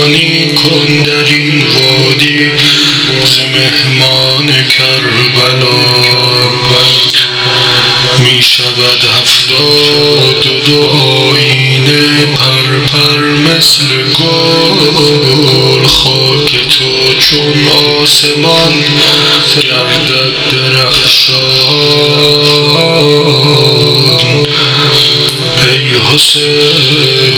میزبانی کن در این وادی ز مهمان کربلا. می شود 72 آینه پرپر مثل گل، خاک تو چون آسمان گردد درخشان. ای حسین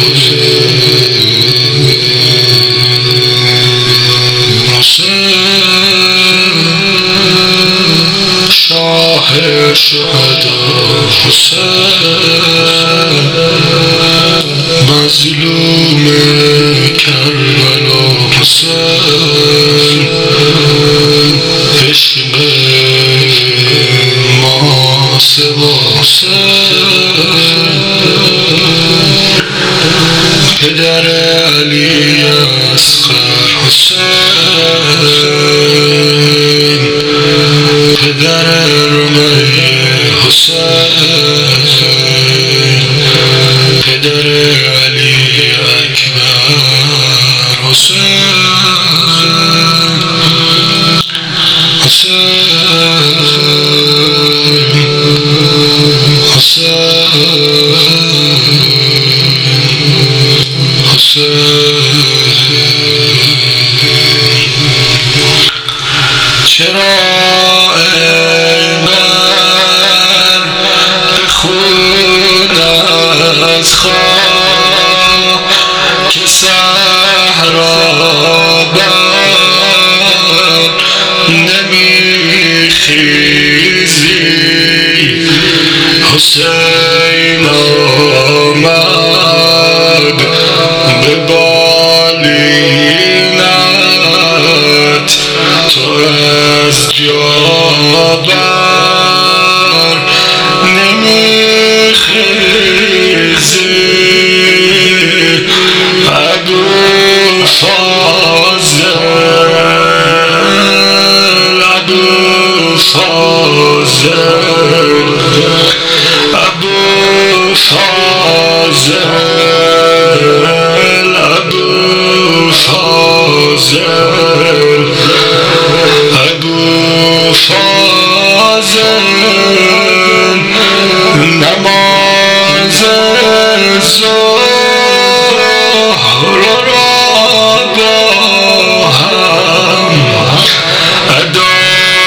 شاه شهدا، حسین مظلوم کربلا، حسین عشق ما سوا، حسین پدر علی اصغر، حسین پدر رمیه، حسین پدر علی اکبر، حسین حسین چرا ای من به خون از خاک صحرا بر نمیخیزی؟ حسین آمد به بالینت، تو از جا بر نمیخیزی. ابو فاضل نماز ظهر را با هم ادا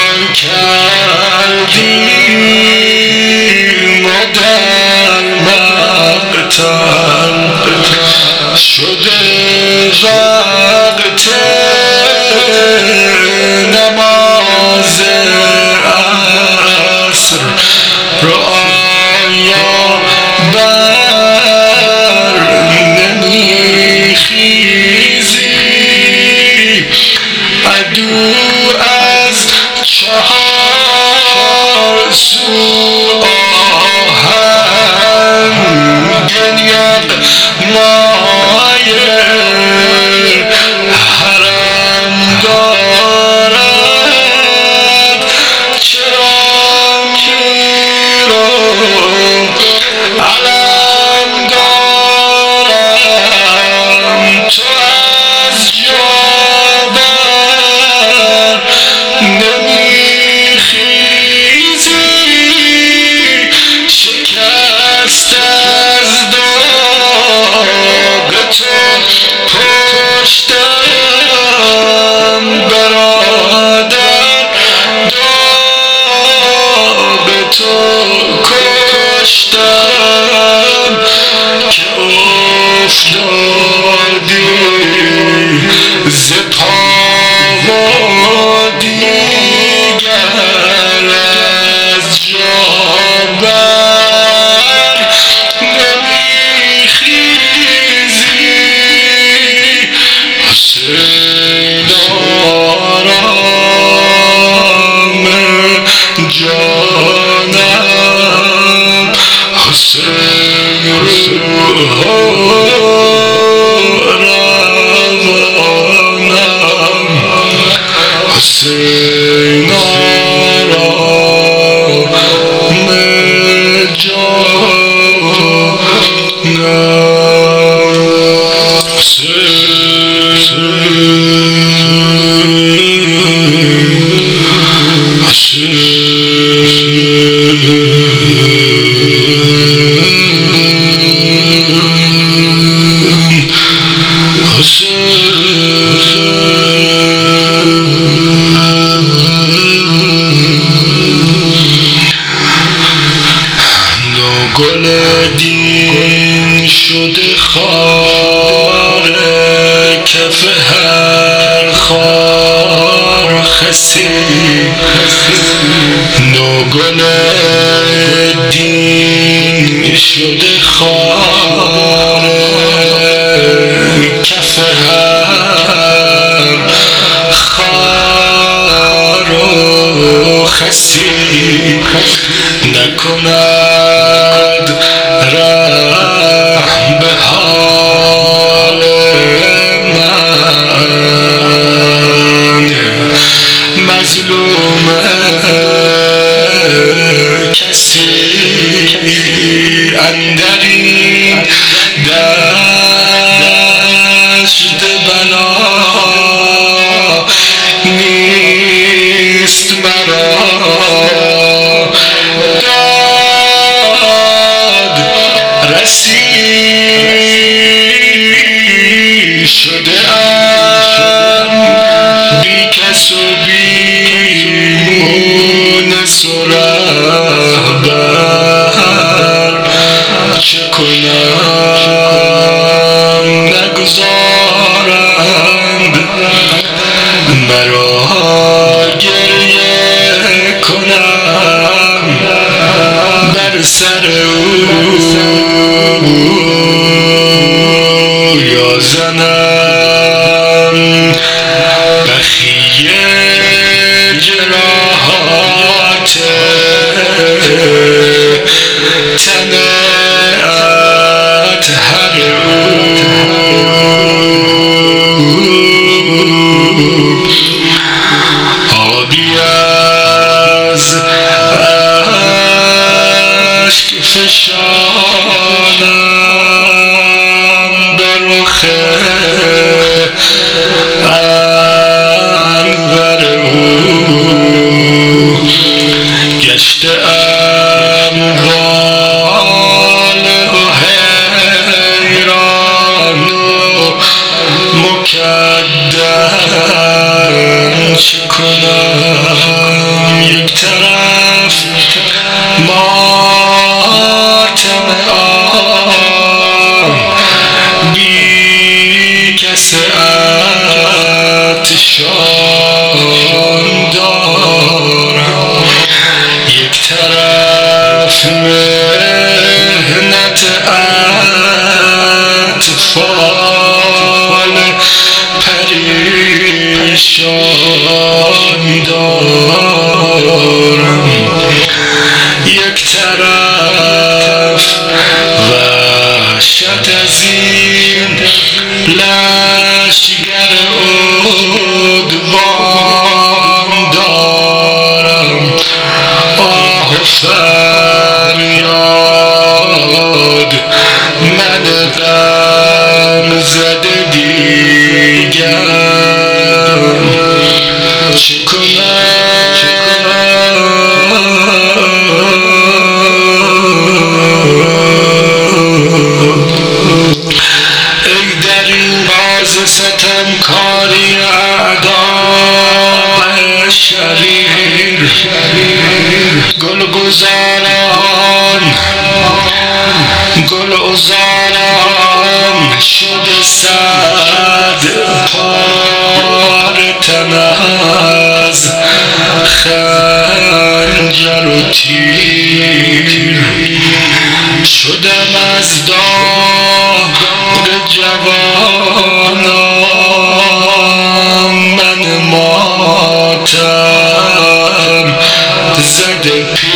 کردیم و در مقتل شده وقت نماز عصر. رعایا بر نمیخیزی؟ عدو از 4 سو آهن گنید مایه حرم دارد. چرا میرو علم دارم، تو از جا بر نمیخیزی؟ شکست از داغ تو کشتم برادر، داغ تو کشتم که افتادی ز پا و دیگر از جا بر نمیخیزی؟ حسین آرام جانم، حسین روح روانم، حسین آرام جانم، حسین گل دین شده خار کف هر خار خسی نو گل دین شده خار کف هر خار و خسی نکند رحم به حال من مظلوم کسی اندرین دشت بلا نیست مرا شده ام بی کس و بی مونس و رهبر چه کنم نگذارند مرا گریه کنم بر سر او یا زنم بخیه جراحات تن اطهر آبی از اشک فشانم به رخ انور او گشته ام واله و حیران و مکدر چه کنم یک طرف ماتم آن بی کس اتشان دارم یک طرف مهنت اطفال پریشان دارم یک طرف وحشت از این لشگر عدوان دارم آه و فریاد من غم زده دیگر چه کنم ای در این باز ستمکاری اعداء شریر گلگزاران شده صد پاره تن از خنجر و تیر شدم از داغ جوانان من ماتم زده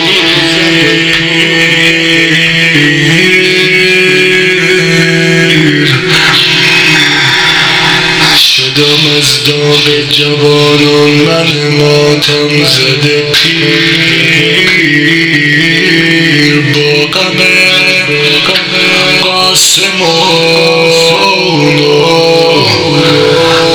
پیر شدم از داغ جوانان من ماتم زده پیر با غم قاسمون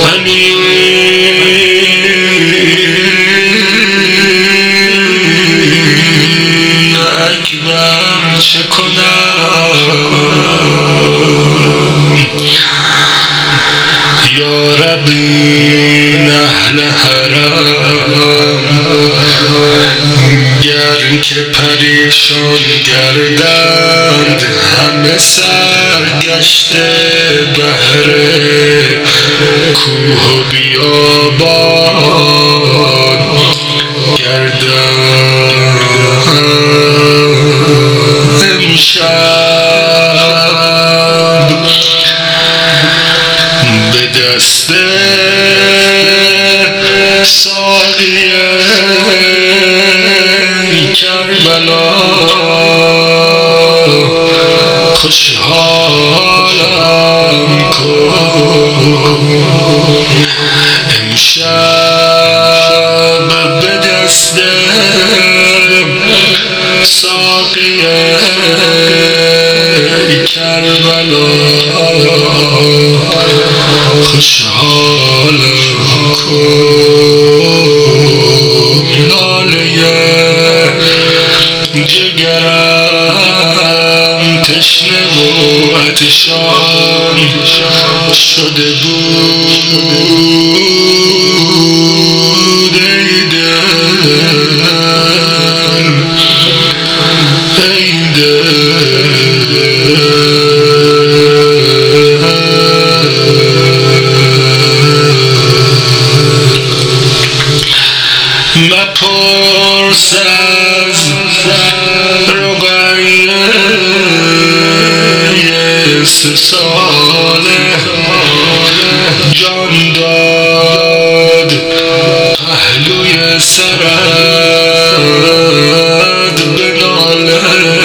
یا ربی اهل حرم گر که پریشان گردند همه سرگشته بهر کوه و بیابان گردند امشب به دست ساقی کربلا خوشحالم کن امشب به دست ساقی کربلا خوشحالم کن لاله جگرم تشنه و عطشان شده بود ای دل ای مپرس از رقیه 3 ساله جان داد پهلوی سرت به ناله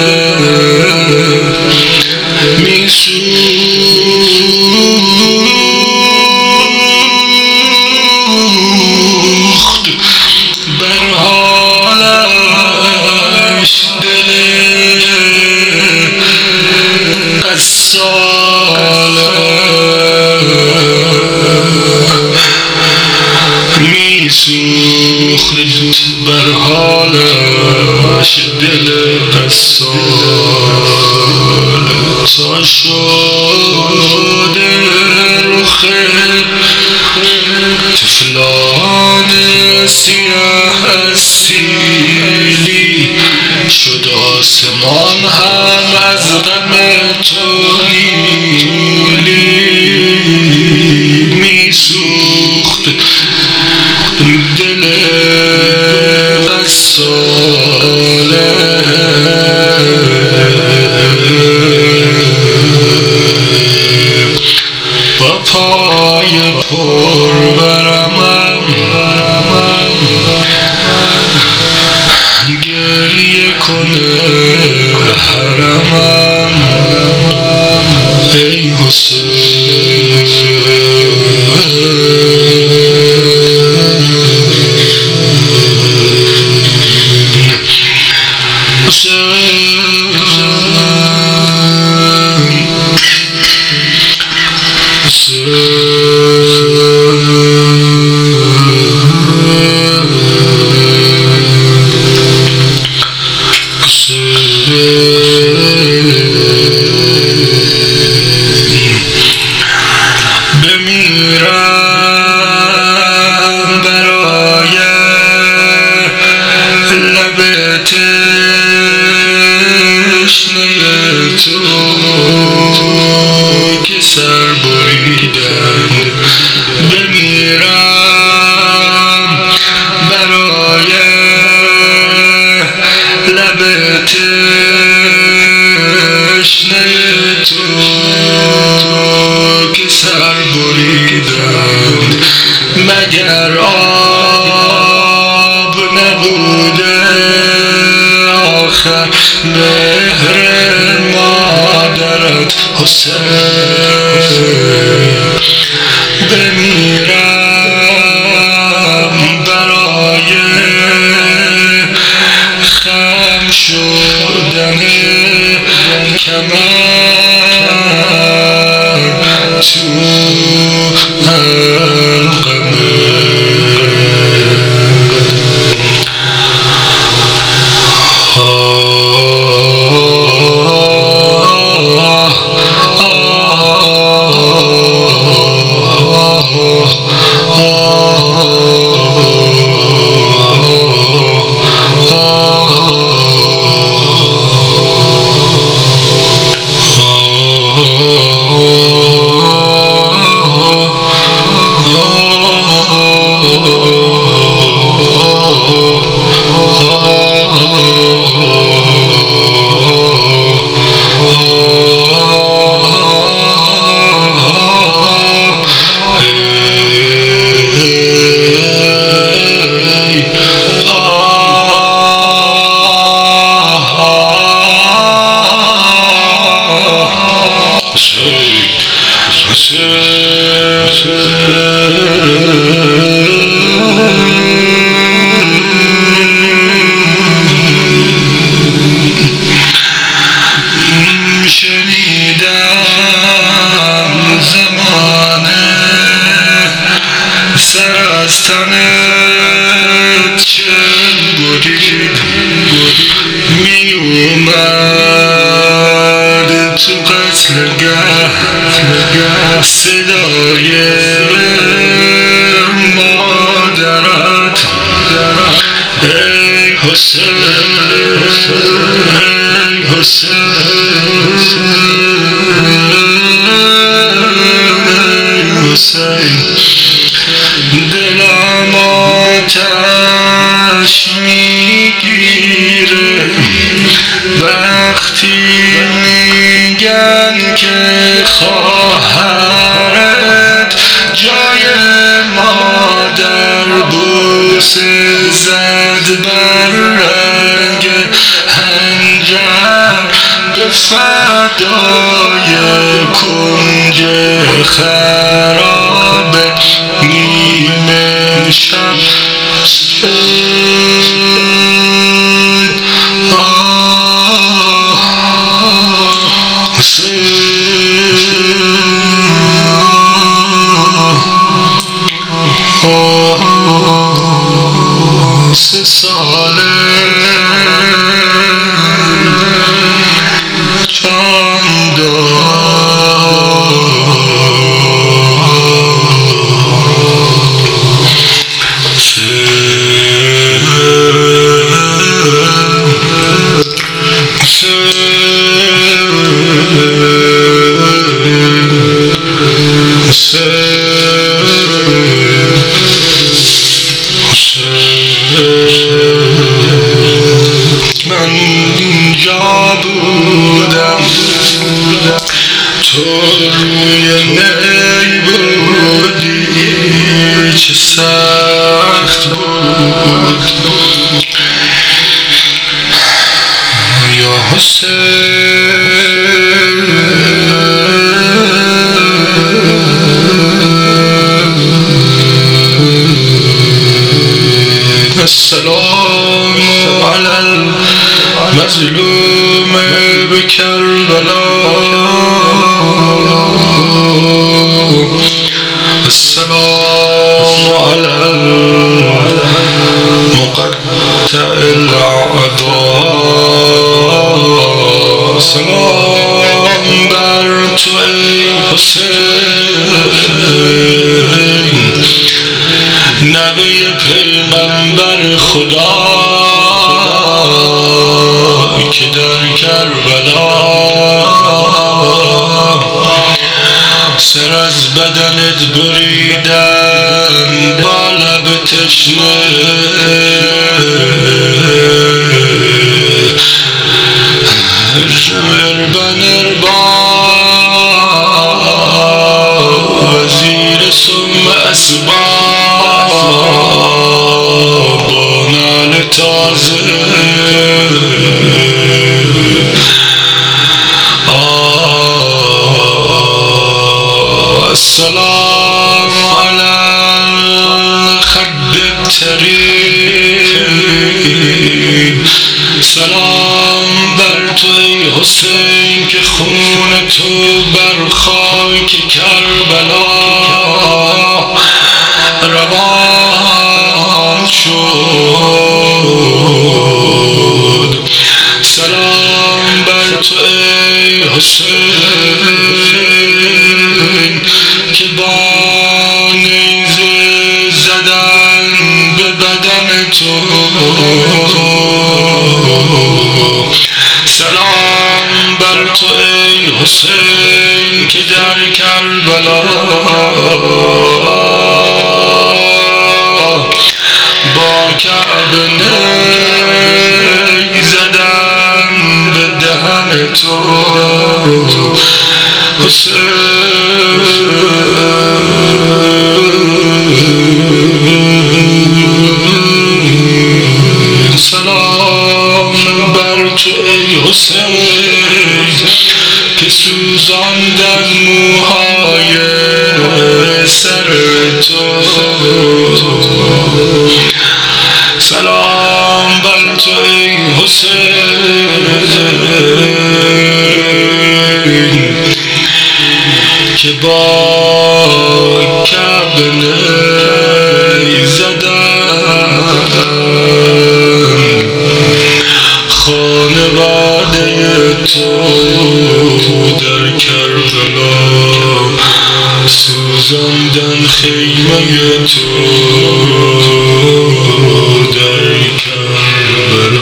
میسوخت بر حالش دل قصاله میسوخت بر حالش دل قصاله تا شده رخ طفلان سیاه از سیلی شد آسمان هم از غم تو نیلی میسوخت دل غساله با پای پر برمم گریه کنه حرمم ای حسین بمیرم برای لب تشنه تو که سر بریدند بمیرم برای لب تشنه تو که سر بریدند مگر آب نبوده آخر مهر مادرت حسین بمیرم برای خم شدن کمر تو حلقمه شنیدم زمانه سر از تنت چن برید می اومد تو قتلگه صدای مادرت ای حسین ای حسین دلم آتش میگیره وقتی میگن که خواهرت جای مادر بوسه زد بر رنگ هنجر به فدای کنج خراب نیمه شب سه ساله جان من اینجا بودم تو روی می بودی چه سخت بود یا حسین السلام على المظلوم بكربلاء السلام على المقطع الأعداء سلام بر تو ای حسین نبی پیغمبر خدا که در کربلا سر از بدنت بریدن با لب تشنه اربن ارباب وزیر سم اسباب بانال تازه السلام على الخد التريب سلام بر تو ای حسین که خون تو بر خاک کربلا روان شد سلام بر تو ای حسین که بانی سلام بر تو ای حسین که در کربلا با کعبه نی زدن به دهن تو حسین. سلام بر تو ای حسین که سوزاندن موهای سر تو. سلام بر تو ای حسین که با کعبه نی زدن خانواده تو در کربلا سوزاندن خیمه تو در کربلا.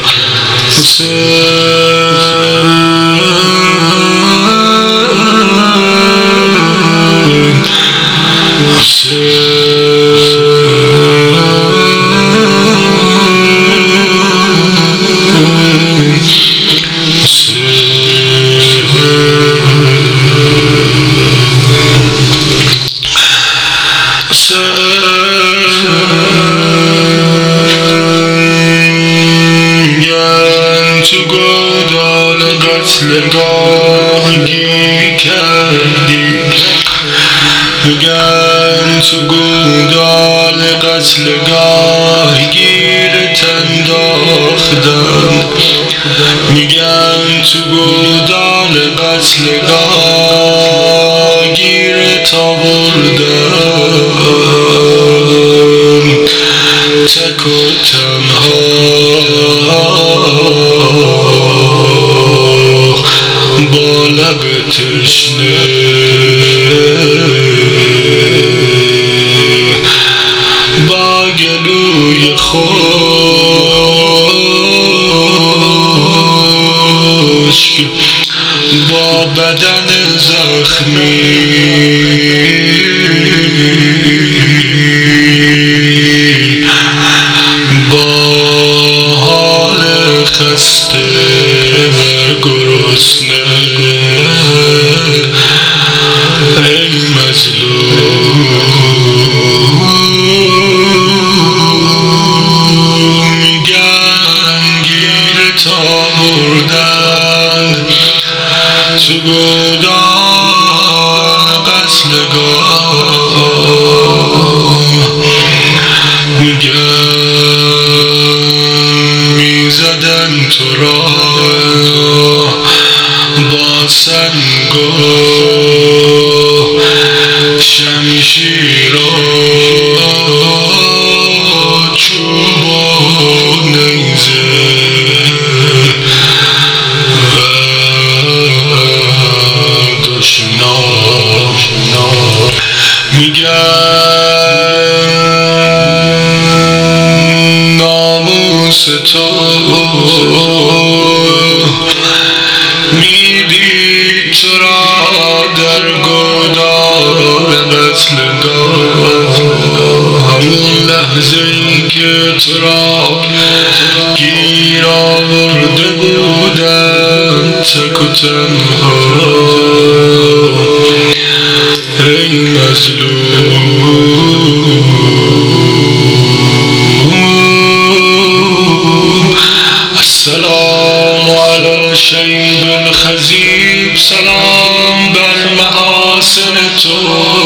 تو گودال قتلگاه گیر کردی، میگن تو گودال قتلگاه گیرت انداختن، میگن تو گودال قتلگاه گیرت آوردن، تک و تنها با لب تشنه با گلوی خشک با بدن زخمی با حال خسته و گرسنه ای مظلوم، میگن گیرت آوردن تو گودال قتلگاه، میگن میزدن تو را با سنگ و شمشیر و چوب و نیزه و دشنام، میگن ناموس تو میدید تو را در گودال قتلگاه، همون لحظه ای که تو را گیر آورده بودن تک و تنها ای مظلوم. السلام علی شیب الخزیب، سلام بر محاسن تو،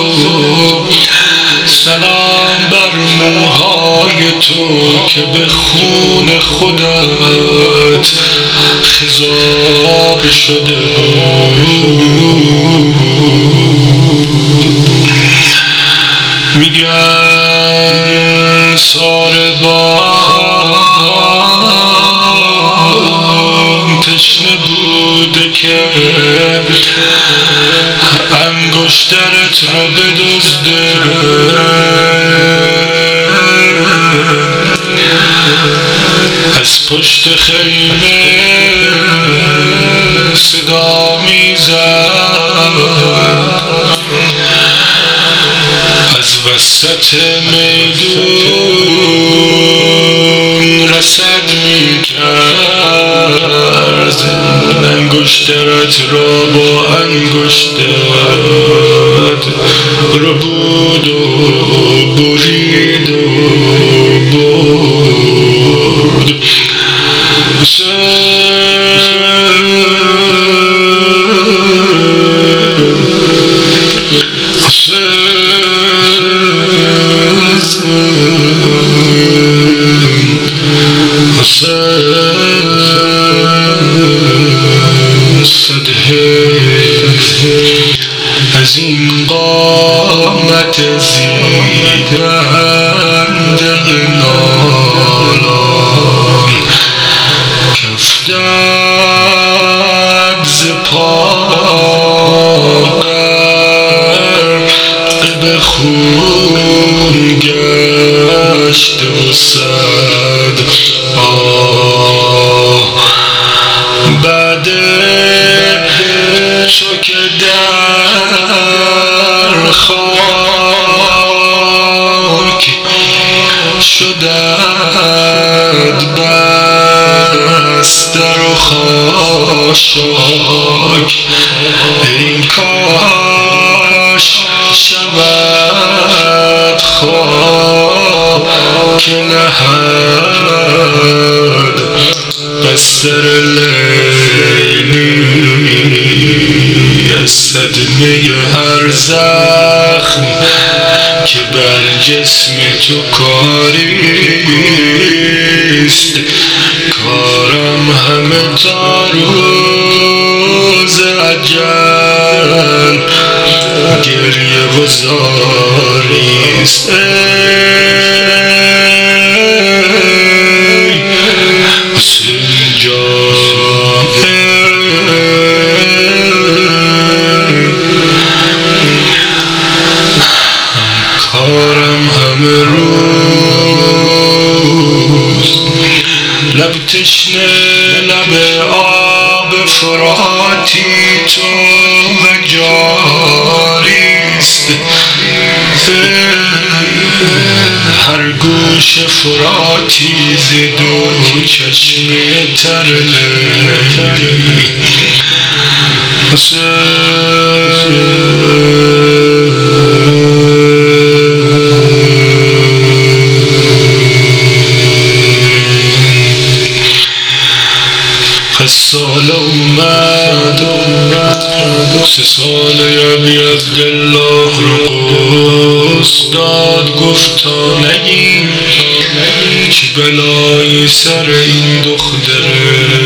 سلام بر موهای تو که به خون خودت خضاب شده میگن ساربان تشنه بوده که انگشترت را بدزده، پشت خیمه صدا میزد، از وسط میدون رصد میکرد، انگشترت را با انگشتت ربود و برید و برد. صد حیف از این قامت زیبند نالان، کفتد ز پا به خون گشت و صد بعد چو که در خاک شدد بستر و خاشاک، ای کاش شود خاک نهد بستر لیلی، از صدمه هر زخم که بر جسم تو کاریست. کارم همه تا روز اجل گریه و زاریست. حسین جان کارم همه روز لب تشنه لب آب فراتی تو و جاریست. هر گوش فراتی ز دو چشمه تر لیلی. سال اومد 3 ساله بی از دلله رو داد، گفتا نگیم چی بلایی سر این دختره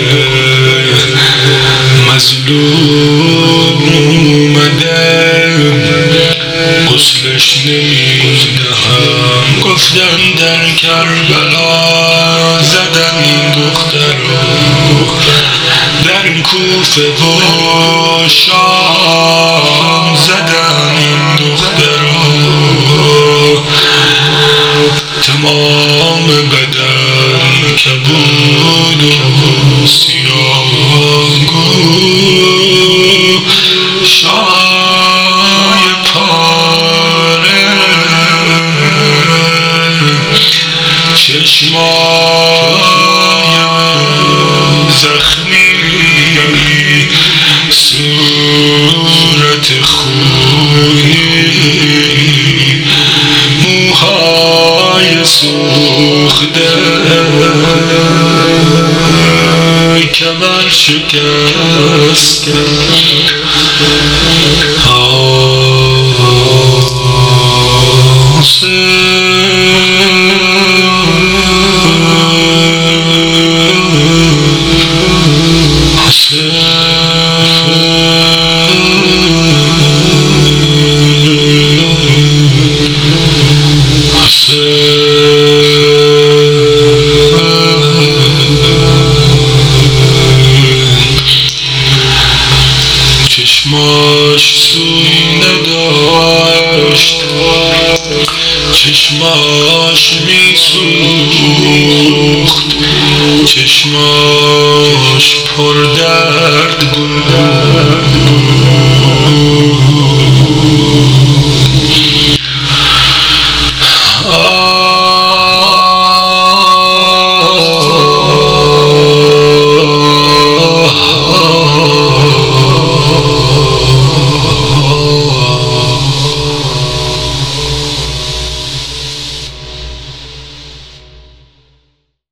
مظلوم اومده، غسلش نمیدهم. گفتن در کربلا زدن این دختر رو، در کوفه و شام زدن این دختر رو، تمام بدن کبود و سیاه‌گو، شای پاره، چشمای زخمی، صورت خونی، موهای سوخته، کمر شکسته. چشماش میسوخت، چشماش پر درد بود.